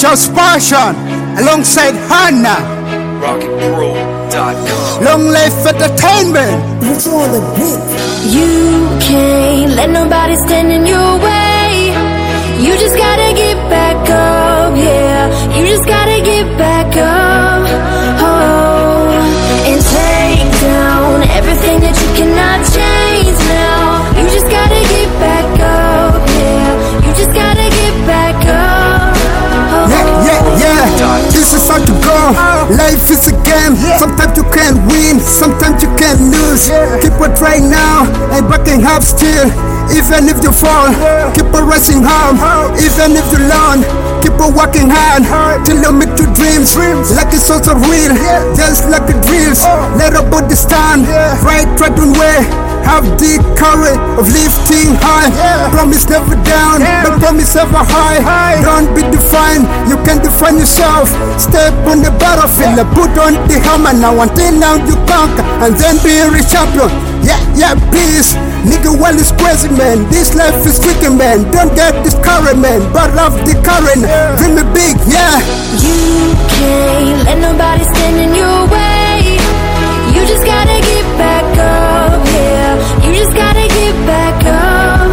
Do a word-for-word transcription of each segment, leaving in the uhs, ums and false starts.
Charles Passion alongside Hannah. Rocket Pro dot com. Long Life Entertainment. You can't let nobody stand in your way. You just gotta get back up, yeah. You just gotta get back up, oh, and take down everything that you cannot change now. You just gotta get back up, yeah. You just gotta get back up, oh. Yeah, yeah, yeah. This is how to go. Life is a game. Sometimes you can win, sometimes you can lose. Keep on trying now and backing up still. Even if you fall, keep on rising up. Even if you learn, keep on working hard till you meet your dreams. Like it's also real, just like the dreams. Let our body stand, right, right on way. Have the courage of lifting high. Promise never down, but promise ever high. Don't be defined, you can define yourself. Step on the battlefield, put on the hammer now until now you conquer, and then be a champion. Yeah, yeah, please. Nigga, well, it's crazy, man. This life is tricky, man. Don't get discouraged, man, but love the current. Dream it big, yeah. You can't let nobody stand in your way. You just gotta get back up, yeah. You just gotta get back up,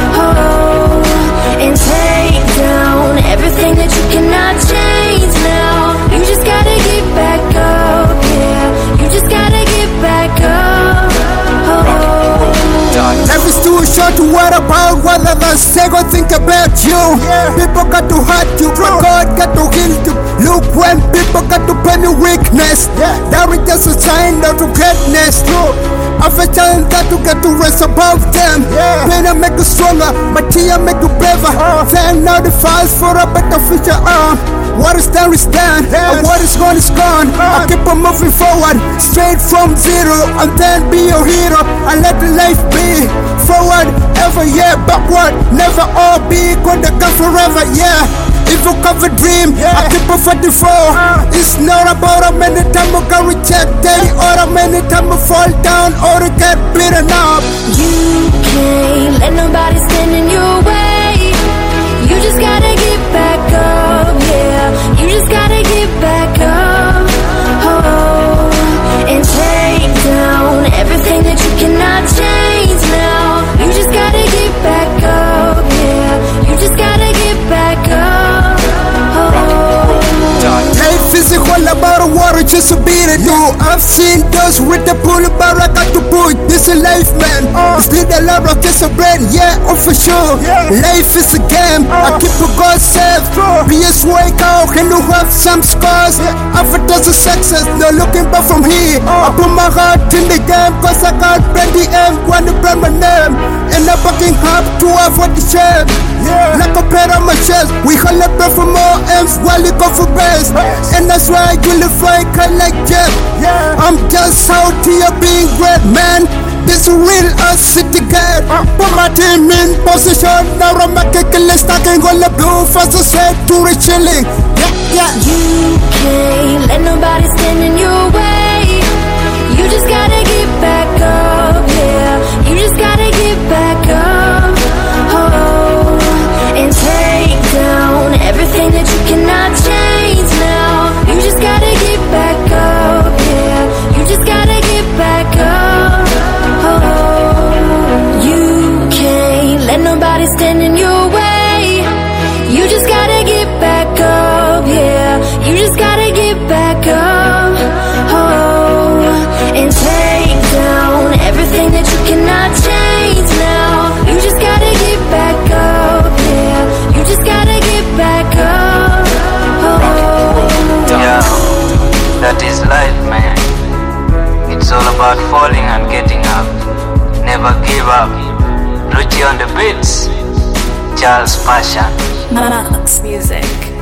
oh, and take down everything that you cannot change now. You just gotta get back up, yeah. You just gotta get back up, oh. Life is too short to worry about what others say or think about you. People got to hurt you, but God got to heal you. Look, when people got to pain your weakness, that is just a sign of greatness. Of a child that to get to rest above them. Pain will make you stronger, but tear make you braver. Then now the fights for a better future on. What is done is done, and what is gone is gone. I keep on moving forward, straight from zero, and then be your hero, and let the life be. Forward, ever, yeah, backward, never all be good, I come forever, yeah. If you have a dream, I keep on fighting for. It's not about how many times I can reject it, or how many times I fall down, or to get beaten up. You can't let nobody stand in your way. You just gotta get back up, yeah. You just gotta get back up, oh, and take down everything that you cannot change now. You just gotta get back up, yeah. You just gotta get back up, oh. Life is a whole about a water just to beat it. Yo, I've seen those with the pull bar, I got to put this in life, man. It's still a lot of just a brain, yeah, oh for sure. Life is a game, I keep a God safe. Be a wake out, and you have some scars. After there's a success, no looking back from here. I put my heart in the game, cause I can't bend the end, want to brand my name. And I'm fucking up to avoid the shame. Like a pair on my chest, we hold up for more M's while you go for best. And that's why I really fight like Jeff. I'm just out here being great, man. This real us city guy. Put my team in position. Now I'm a kicking, stacking all the blue fast to say to the chilling. Yeah, yeah. You can't let nobody stand in your way. You just gotta get back up, yeah. You just gotta get back up, oh, and take down everything that you cannot change now. You just gotta get back up, yeah. You just gotta get back up, oh. You can't let nobody stand in your way. You just gotta get back up, yeah. You just gotta get back up, oh, and take down everything that you cannot change now. You just gotta get back up, yeah. You just gotta get back up, oh. Yeah, that is life, man. It's all about falling and getting up. Never give up. Ruchi on the beats. Charles Passion. Max Music.